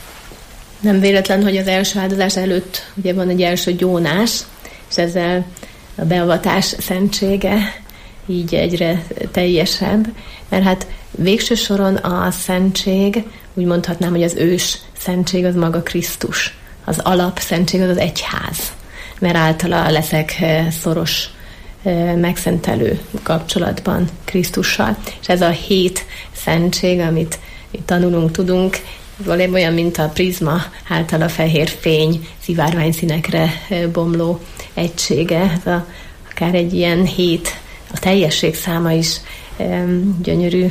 nem véletlen, hogy az első áldozás előtt ugye van egy első gyónás, és ezzel a beavatás szentsége így egyre teljesebb, mert hát végső soron a szentség, úgy mondhatnám, hogy az ős szentség az maga Krisztus. Az alapszentség az az egyház, mert általa leszek szoros megszentelő kapcsolatban Krisztussal. És ez a hét szentség, amit tanulunk, tudunk, valójában olyan, mint a prizma által a fehér fény szivárvány színekre bomló egysége. Ez a, akár egy ilyen hét, a teljesség száma is gyönyörű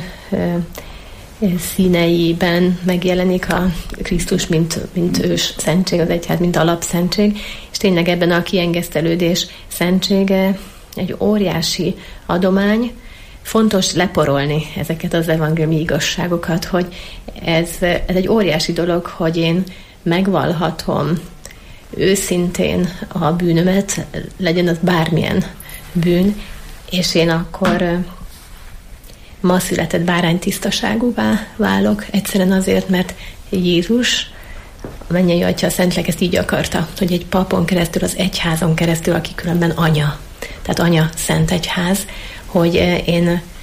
színeiben megjelenik a Krisztus, mint, mint ős szentség, az egyház, mint alapszentség, és tényleg ebben a kiengesztelődés szentsége egy óriási adomány. Fontos leporolni ezeket az evangéliumi igazságokat, hogy ez, ez egy óriási dolog, hogy én megvallhatom őszintén a bűnömet, legyen az bármilyen bűn, és én akkor ma született bárány tisztaságúvá válok, egyszerűen azért, mert Jézus, a mennyei Atya, a Szentlélek ezt így akarta, hogy egy papon keresztül, az egyházon keresztül, aki különben anya, tehát anya, szent egyház, hogy én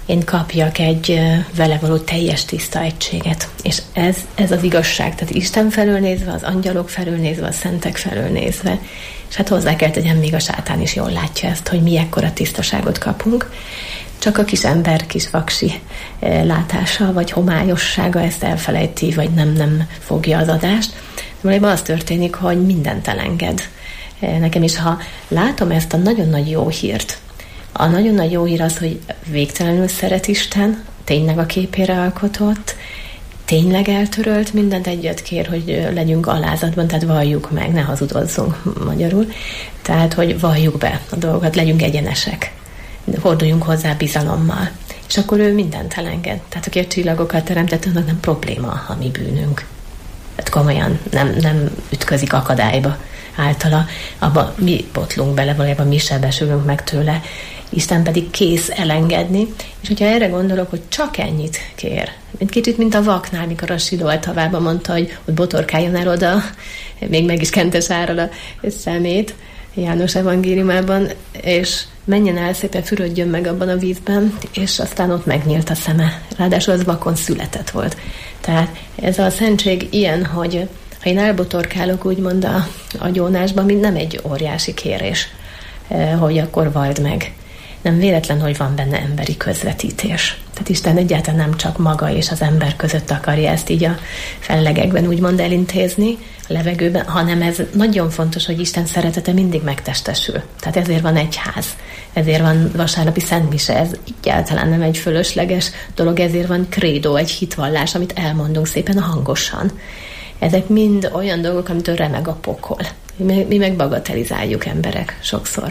én kapjak egy vele való teljes tiszta egységet. És ez, ez az igazság, tehát Isten felől nézve, az angyalok felől nézve, a szentek felől nézve. És hát hozzá kell tegyem, még a sátán is jól látja ezt, hogy mi ekkora tisztaságot kapunk. Csak a kis ember kis vaksi látása, vagy homályossága ezt elfelejti, vagy nem, nem fogja az adást. De valójában az történik, hogy mindent elenged. Nekem is, ha látom ezt a nagyon nagy jó hírt, a nagyon nagy jó hír az, hogy végtelenül szeret Isten, tényleg a képére alkotott, tényleg eltörölt, mindent egyet kér, hogy legyünk alázatban, tehát valljuk meg, ne hazudozzunk magyarul, tehát, hogy valljuk be a dolgokat, legyünk egyenesek, forduljunk hozzá bizalommal. És akkor ő mindent elenged. Tehát aki a csillagokat teremtett, annak nem probléma a mi bűnünk. Tehát komolyan nem, nem ütközik akadályba általa, abba mi botlunk bele, valójában mi sebesülünk meg tőle, Isten pedig kész elengedni, és hogyha erre gondolok, hogy csak ennyit kér, mint kicsit, mint a vaknál, mikor a Siloé tavában mondta, hogy, hogy botorkáljon el oda, még meg is kente sárral a szemét, János evangéliumában, és menjen el, szépen fürödjön meg abban a vízben, és aztán ott megnyílt a szeme. Ráadásul az vakon született volt. Tehát ez a szentség ilyen, hogy ha én elbotorkálok úgymond a, a gyónásban, mint nem egy óriási kérés, hogy akkor vald meg. Nem véletlen, hogy van benne emberi közvetítés. Tehát Isten egyáltalán nem csak maga és az ember között akarja ezt így a fellegekben úgymond elintézni, a levegőben, hanem ez nagyon fontos, hogy Isten szeretete mindig megtestesül. Tehát ezért van egyház, ezért van vasárnapi szentmise, ez egyáltalán nem egy fölösleges dolog, ezért van krédó, egy hitvallás, amit elmondunk szépen hangosan. Ezek mind olyan dolgok, amitől remeg a pokol. Mi, mi meg bagatelizáljuk emberek sokszor.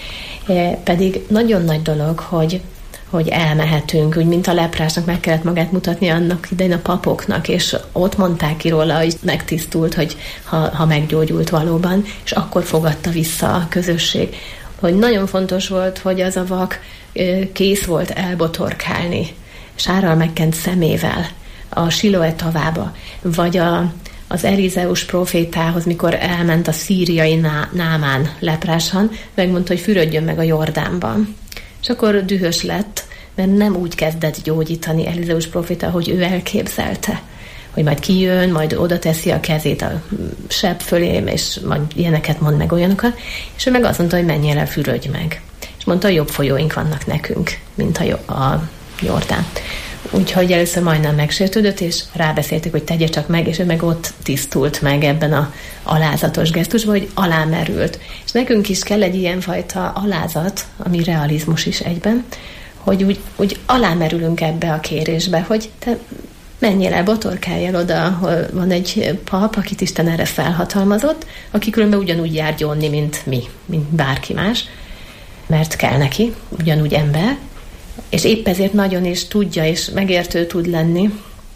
E, pedig nagyon nagy dolog, hogy, hogy elmehetünk, úgy mint a leprásnak meg kellett magát mutatni annak idején a papoknak, és ott mondták ki róla, hogy megtisztult, hogy ha, ha meggyógyult valóban, és akkor fogadta vissza a közösség. Hogy nagyon fontos volt, hogy az a vak kész volt elbotorkálni, sárral megkent szemével a Siloé tavába, vagy a az Elizeus profétához, mikor elment a szíriai Ná- Námán leprásan, megmondta, hogy fürödjön meg a Jordánban. És akkor dühös lett, mert nem úgy kezdett gyógyítani Elizeus proféta, hogy ő elképzelte, hogy majd kijön, majd oda teszi a kezét a seb fölé, és majd ilyeneket mond meg olyanokat, és ő meg azt mondta, hogy menjél el, fürödj meg. És mondta, hogy jobb folyóink vannak nekünk, mint a, jo- a Jordán. Úgyhogy először majdnem megsértődött, és rábeszélték, hogy tegye csak meg, és ő meg ott tisztult meg ebben a alázatos gesztusban, hogy alámerült. És nekünk is kell egy ilyenfajta alázat, ami realizmus is egyben, hogy úgy, úgy alámerülünk ebbe a kérésbe, hogy te menjél el, botorkálj el oda, ahol van egy pap, akit Isten erre felhatalmazott, aki különben ugyanúgy jár gyónni, mint mi, mint bárki más, mert kell neki, ugyanúgy ember, és épp ezért nagyon is tudja, és megértő tud lenni.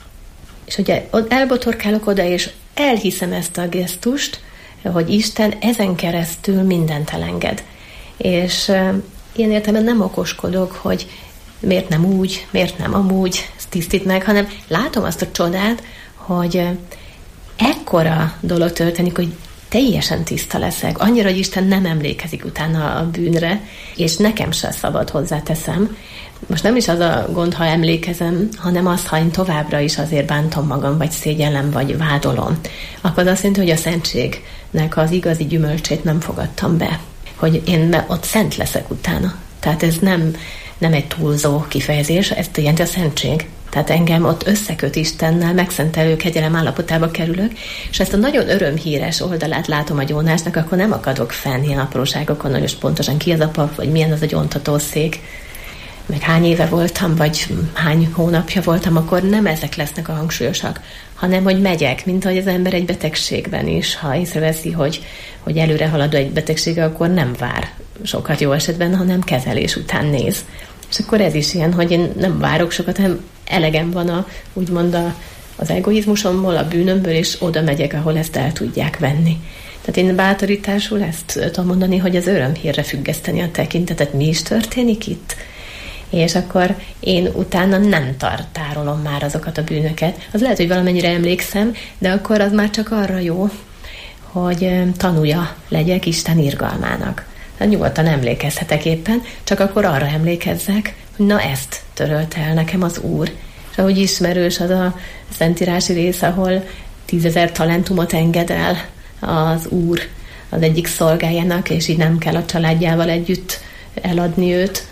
És ugye elbotorkálok oda, és elhiszem ezt a gesztust, hogy Isten ezen keresztül mindent elenged. És uh, ilyen értelemben nem okoskodok, hogy miért nem úgy, miért nem amúgy, ezt tisztít meg, hanem látom azt a csodát, hogy uh, ekkora dolog történik, hogy teljesen tiszta leszek. Annyira, hogy Isten nem emlékezik utána a bűnre, és nekem se szabad hozzáteszem. Most nem is az a gond, ha emlékezem, hanem az, ha én továbbra is azért bántom magam, vagy szégyellem, vagy vádolom. Akkor azt jelenti, hogy a szentségnek az igazi gyümölcsét nem fogadtam be. Hogy én ott szent leszek utána. Tehát ez nem, nem egy túlzó kifejezés, ezt jelenti a szentség. Tehát engem ott összeköt Istennel, megszentelő kegyelem állapotába kerülök, és ezt a nagyon örömhíres oldalát látom a gyónásnak, akkor nem akadok fenn ilyen apróságokon, hogy most pontosan ki az a pap, vagy milyen az a gyóntatószék, meg hány éve voltam, vagy hány hónapja voltam, akkor nem ezek lesznek a hangsúlyosak, hanem hogy megyek, mint ahogy az ember egy betegségben is, ha észreveszi, hogy, hogy előre haladó egy betegsége, akkor nem vár sokat jó esetben, hanem kezelés után néz. És akkor ez is ilyen, hogy én nem várok sokat, hanem elegem van a, úgymond a, az egoizmusomból, a bűnömből, és oda megyek, ahol ezt el tudják venni. Tehát én bátorításul ezt tudom mondani, hogy az örömhírre függeszteni a tekintetet, mi is történik itt. És akkor én utána nem tartárolom már azokat a bűnöket. Az lehet, hogy valamennyire emlékszem, de akkor az már csak arra jó, hogy tanulja legyek Isten irgalmának. hát nyugodtan emlékezhetek éppen, csak akkor arra emlékezzek, hogy na ezt törölte el nekem az Úr. És ahogy ismerős az a szentírási rész, ahol tízezer talentumot enged el az Úr az egyik szolgájának, és így nem kell a családjával együtt eladni őt,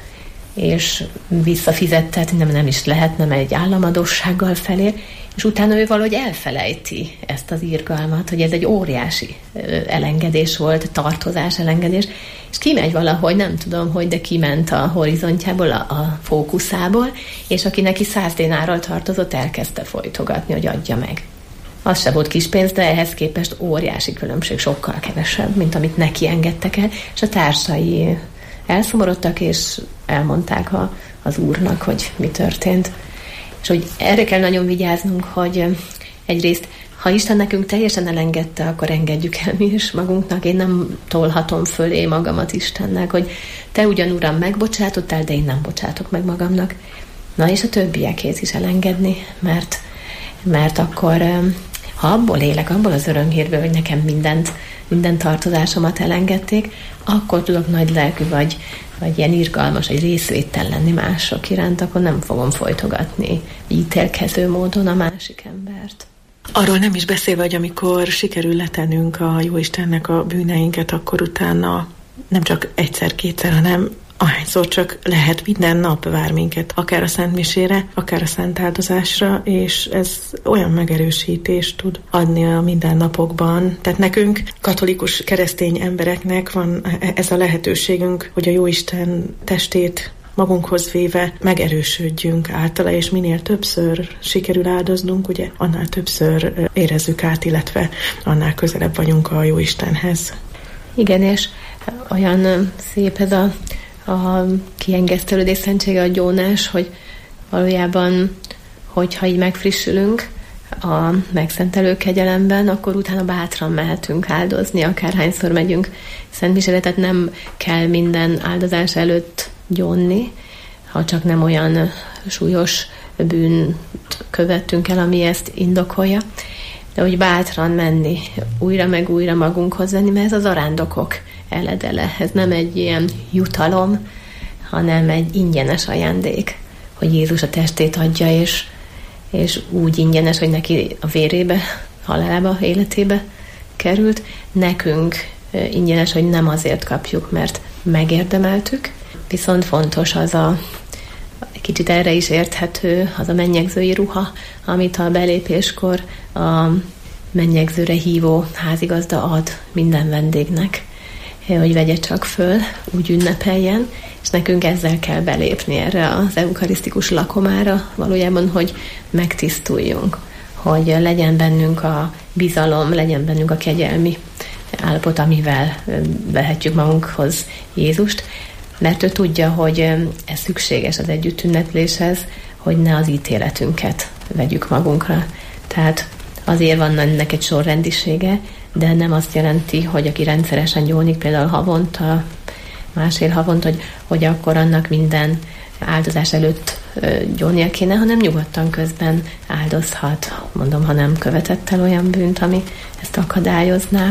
és visszafizettetni nem, nem is lehet, nem egy államadóssággal felér, és utána ő valahogy elfelejti ezt az irgalmat, hogy ez egy óriási elengedés volt, tartozás elengedés, és kimegy valahogy, nem tudom, hogy, de kiment a horizontjából, a, a fókuszából, és aki neki száz dénárral tartozott, elkezdte folytogatni, hogy adja meg. Az se volt kis pénz, de ehhez képest óriási különbség, sokkal kevesebb, mint amit neki engedtek el, és a társai elszomorodtak, és elmondták a, az Úrnak, hogy mi történt. És hogy erre kell nagyon vigyáznunk, hogy egyrészt, ha Isten nekünk teljesen elengedte, akkor engedjük el mi is magunknak. Én nem tolhatom fölé magamat Istennek, hogy te ugyan, Uram, megbocsátottál, de én nem bocsátok meg magamnak. Na és a többiekhez is elengedni, mert, mert akkor, ha abból élek, abból az örömhírből, hogy nekem mindent, minden tartozásomat elengedték, akkor tudok nagy lelkű vagy, vagy ilyen irgalmas, egy részvétel lenni mások iránt, akkor nem fogom folytogatni ítélkező módon a másik embert.
Arról nem is beszélve, hogy amikor sikerül letennünk a Jóistennek a bűneinket, akkor utána nem csak egyszer-kétszer, hanem ahányszor csak lehet, minden nap vár minket, akár a szentmisére, akár a szent áldozásra, és ez olyan megerősítést tud adni a mindennapokban. Tehát nekünk, katolikus keresztény embereknek van ez a lehetőségünk, hogy a Jóisten testét magunkhoz véve megerősödjünk általa, és minél többször sikerül áldoznunk, ugye annál többször érezzük át, illetve annál közelebb vagyunk a Jóistenhez.
Igen, és olyan szép ez a a kiengesztelődés szentsége, a gyónás, hogy valójában, hogyha így megfrissülünk a megszentelő kegyelemben, akkor utána bátran mehetünk áldozni, akárhányszor megyünk szentmisére, tehát nem kell minden áldozás előtt gyónni, ha csak nem olyan súlyos bűnt követtünk el, ami ezt indokolja, de hogy bátran menni, újra meg újra magunkhoz venni, mert ez az arándokok eledele. Ez nem egy ilyen jutalom, hanem egy ingyenes ajándék, hogy Jézus a testét adja, és, és úgy ingyenes, hogy neki a vérébe, halálába, életébe került. Nekünk ingyenes, hogy nem azért kapjuk, mert megérdemeltük, viszont fontos az a kicsit erre is érthető, az a mennyegzői ruha, amit a belépéskor a mennyegzőre hívó házigazda ad minden vendégnek, hogy vegye csak föl, úgy ünnepeljen, és nekünk ezzel kell belépni erre az eukarisztikus lakomára, valójában, hogy megtisztuljunk, hogy legyen bennünk a bizalom, legyen bennünk a kegyelmi állapot, amivel vehetjük magunkhoz Jézust, mert ő tudja, hogy ez szükséges az együtt ünnepléshez, hogy ne az ítéletünket vegyük magunkra. Tehát azért van ennek egy sorrendisége, de nem azt jelenti, hogy aki rendszeresen gyónik, például havonta, másfél havonta, hogy, hogy akkor annak minden áldozás előtt gyónnia kéne, hanem nyugodtan közben áldozhat, mondom, ha nem követett el olyan bűnt, ami ezt akadályozná.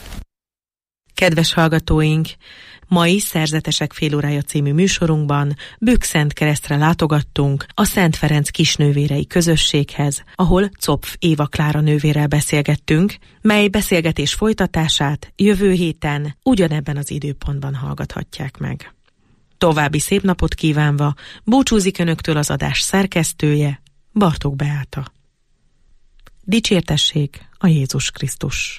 Kedves hallgatóink! Mai Szerzetesek félórája című műsorunkban Bükkszentkeresztre látogattunk a Szent Ferenc kisnővérei közösséghez, ahol Zopf Éva Klára nővérrel beszélgettünk, mely beszélgetés folytatását jövő héten ugyanebben az időpontban hallgathatják meg. További szép napot kívánva búcsúzik önöktől az adás szerkesztője, Bartók Beáta. Dicsértessék a Jézus Krisztus!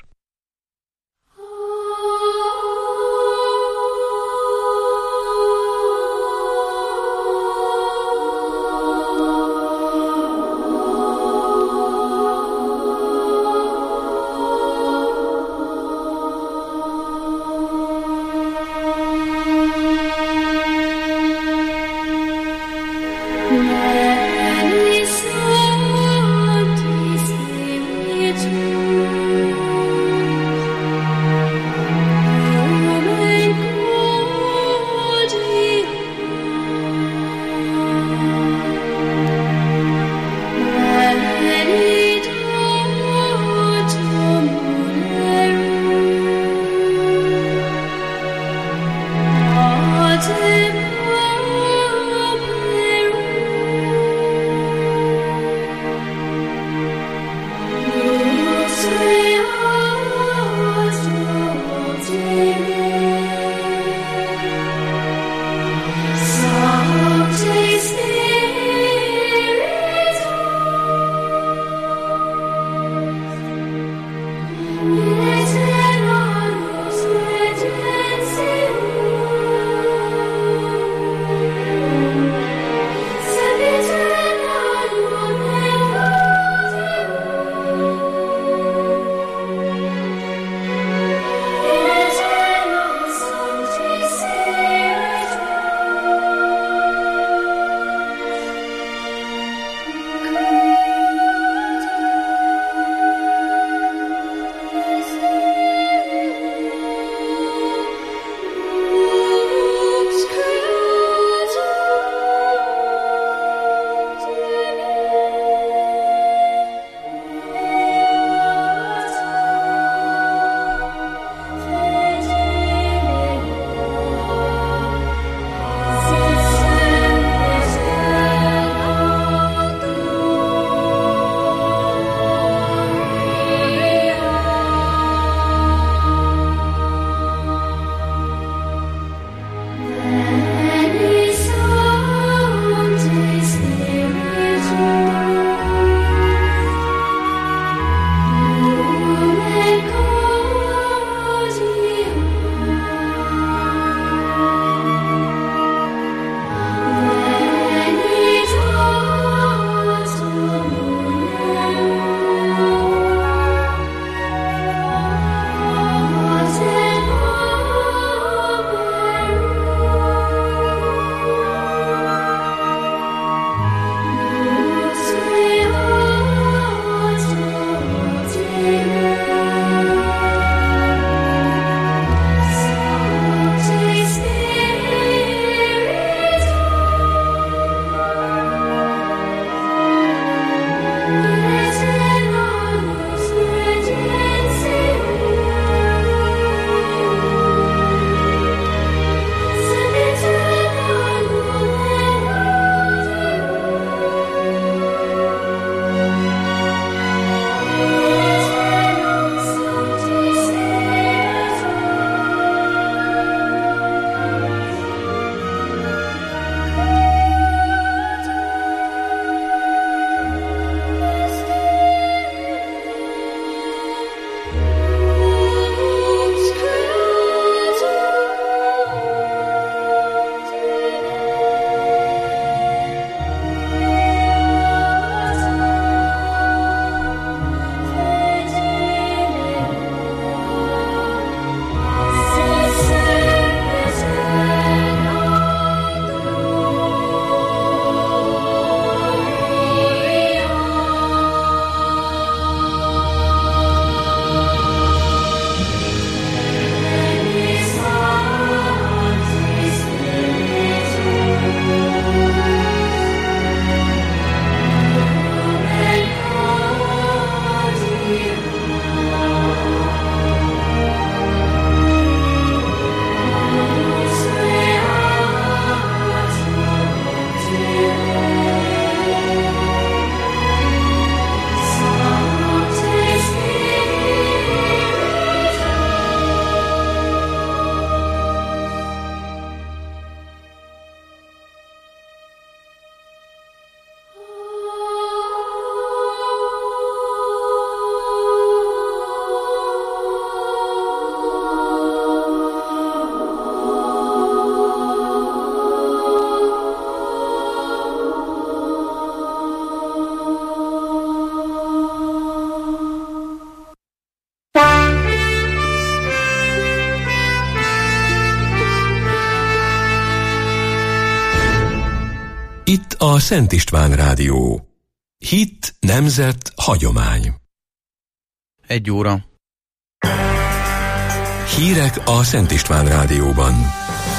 Itt a Szent István Rádió. Hit, nemzet, hagyomány.
Egy óra.
Hírek a Szent István Rádióban.